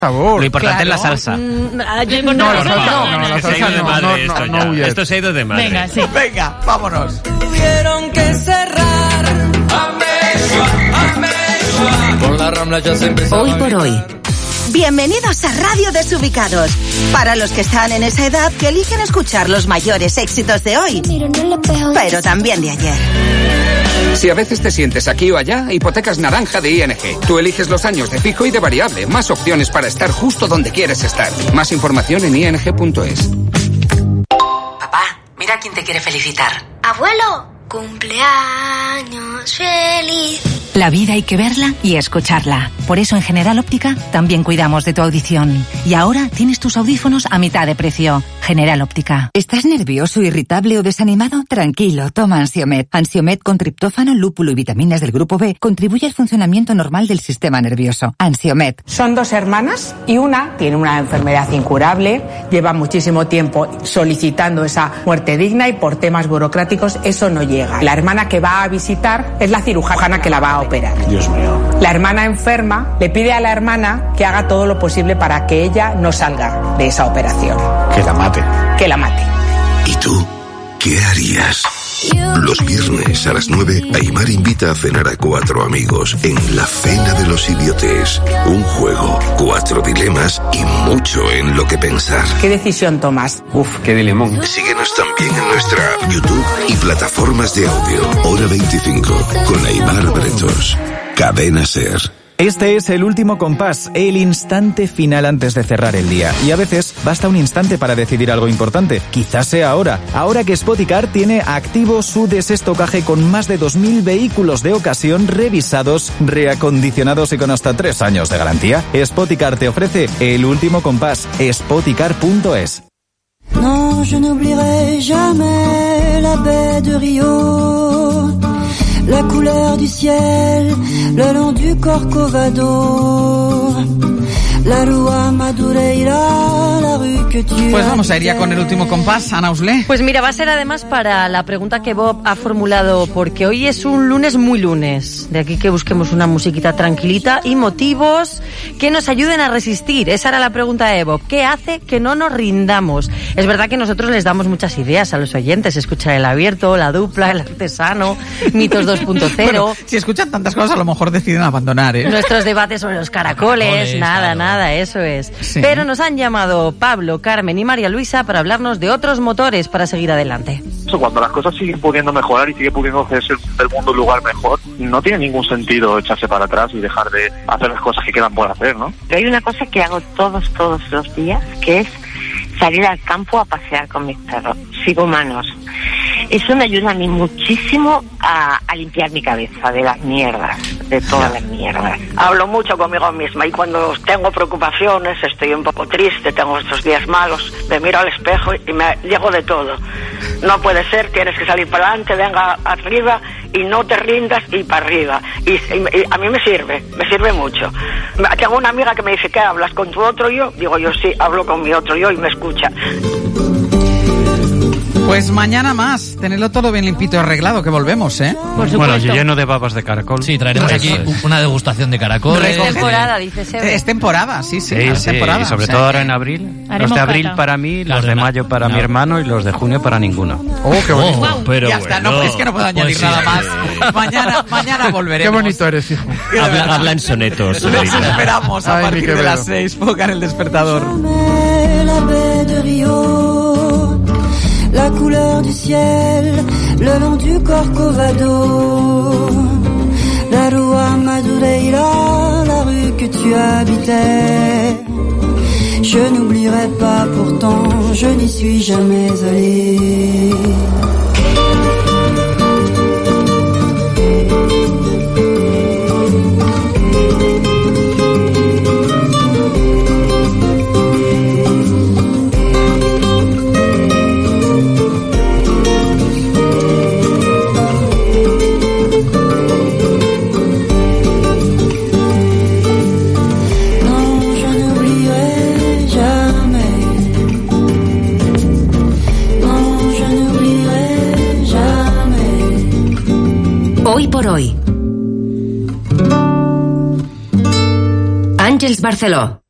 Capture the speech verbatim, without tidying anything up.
Sabor. Lo importante Claro. es la salsa. Mm, No, ah, yo- no, No, la no, salsa no, no, no, la Se ha salsa ido de no, madre no, esto no, ya. no huyes. Esto se ha ido de madre. Venga, sí. Venga, vámonos. Tuvieron que cerrar. Por la Rambla ya se empezó. Hoy por hoy. Bienvenidos a Radio Desubicados. Para los que están en esa edad que eligen escuchar los mayores éxitos de hoy, pero también de ayer. Si a veces te sientes aquí o allá, hipotecas naranja de I N G. Tú eliges los años de fijo y de variable. Más opciones para estar justo donde quieres estar. Más información en i n g punto es. Papá, mira quién te quiere felicitar. Abuelo, cumpleaños feliz. La vida hay que verla y escucharla. Por eso en General Óptica también cuidamos de tu audición. Y ahora tienes tus audífonos a mitad de precio. General Óptica. ¿Estás nervioso, irritable o desanimado? Tranquilo, toma Ansiomed. Ansiomed con triptófano, lúpulo y vitaminas del grupo B contribuye al funcionamiento normal del sistema nervioso. Ansiomed. Son dos hermanas y una tiene una enfermedad incurable, lleva muchísimo tiempo solicitando esa muerte digna y por temas burocráticos eso no llega. La hermana que va a visitar es la cirujana que la va a operar. Dios mío. La hermana enferma le pide a la hermana que haga todo lo posible para que ella no salga de esa operación. Que la mate. Que la mate. ¿Y tú? ¿Qué harías? Los viernes a las nueve, Aimar invita a cenar a cuatro amigos en La Cena de los Idiotes. Un juego, cuatro dilemas y mucho en lo que pensar. ¿Qué decisión tomas? Uf, qué dilemón. Síguenos también en nuestra app, YouTube y plataformas de audio. Hora veinticinco, con Aimar Bretos. Cadena Ser. Este es el último compás, el instante final antes de cerrar el día. Y a veces basta un instante para decidir algo importante. Quizás sea ahora. Ahora que Spoticar tiene activo su desestocaje con más de dos mil vehículos de ocasión revisados, reacondicionados y con hasta tres años de garantía. Spoticar te ofrece el último compás. Spoticar punto es. Non, je n'oublierai jamais la baie de Rio. La couleur du ciel, le long du Corcovado, la Rua Madureira, la rue que tu Pues vamos a ir ya con el último compás, Ana Uslé. Pues mira, va a ser además para la pregunta que Bob ha formulado, porque hoy es un lunes muy lunes. De aquí que busquemos una musiquita tranquilita y motivos que nos ayuden a resistir. Esa era la pregunta de Bob. ¿Qué hace que no nos rindamos? Es verdad que nosotros les damos muchas ideas a los oyentes. Escuchar El Abierto, La Dupla, El Artesano, Mitos dos punto cero. Bueno, si escuchan tantas cosas, a lo mejor deciden abandonar, ¿eh? Nuestros debates sobre los caracoles, Caracoles, nada, claro. nada, eso es. Sí. Pero nos han llamado Pablo, Carmen y María Luisa para hablarnos de otros motores para seguir adelante. Cuando las cosas siguen pudiendo mejorar y sigue pudiendo hacerse del mundo un lugar mejor, no tiene ningún sentido echarse para atrás y dejar de hacer las cosas que quedan por hacer, ¿no? Pero hay una cosa que hago todos, todos los días, que es salir al campo a pasear con mis perros. Sigo humanos. Eso me ayuda a mí muchísimo a, a limpiar mi cabeza de las mierdas, de todas las mierdas. Hablo mucho conmigo misma y cuando tengo preocupaciones, estoy un poco triste, tengo estos días malos, me miro al espejo y me llego de todo. No puede ser, tienes que salir para adelante, venga arriba y no te rindas y para arriba. Y, y, y a mí me sirve, me sirve mucho. Tengo una amiga que me dice, ¿qué hablas con tu otro yo? Digo yo, sí, hablo con mi otro yo y me escucha. Pues mañana más, tenerlo todo bien limpito y arreglado, que volvemos, ¿eh? Por supuesto. Bueno, yo lleno de babas de caracol. Sí, traeremos aquí una degustación de caracoles. Es temporada, dice Sebe. Es temporada, sí, sí, Sí, es sí, temporada. y sobre o sea, todo ahora en abril. Haremos Los de abril cata. para mí, Claro, los de na- mayo para na- mi hermano y los de junio para ninguno. Oh, qué bonito. Oh, pero ya está, no, bueno. es que no puedo añadir Pues sí. nada más. Mañana, mañana Qué volveremos. bonito eres, hijo. Habla, habla en sonetos. Los esperamos a Ay, partir mi de quevedo. las seis. Pongan el despertador. La baie de Rio, la couleur du ciel, le long du Corcovado, la Rua Madureira, la rue que tu habitais. Je n'oublierai pas, pourtant je n'y suis jamais allée. Hoy por hoy. Àngels Barceló.